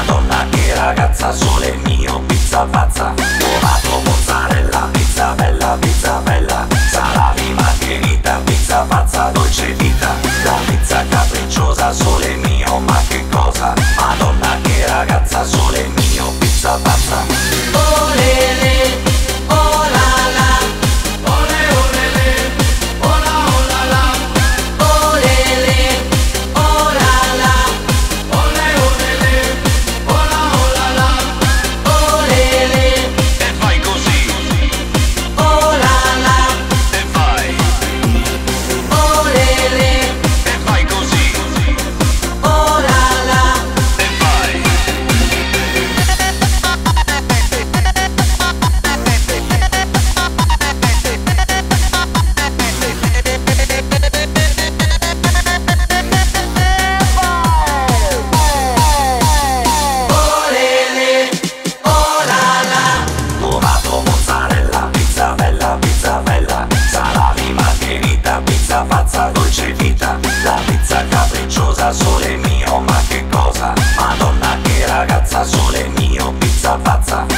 Madonna che ragazza, sole mio, pizza pazza. Tomato, mozzarella, pizza bella, salami, margherita, pizza pazza, dolce vita. La pizza capricciosa, sole mio, ma che cosa? Madonna che ragazza, sole mio, pizza pazza. Olele, oh la la, ole olele, oh la olele, oh la la, ole olele, oh la olele. E fai così, Oh la la, e fai, olele, e fai così, oh la la. e fai. Olele, oh la la. Tomato, mozzarella, pizza bella, salami, margherita, pizza pazza, dolce vita. La pizza capricciosa, sole mio, ma che cosa? Madonna che ragazza, sole mio, pizza pazza.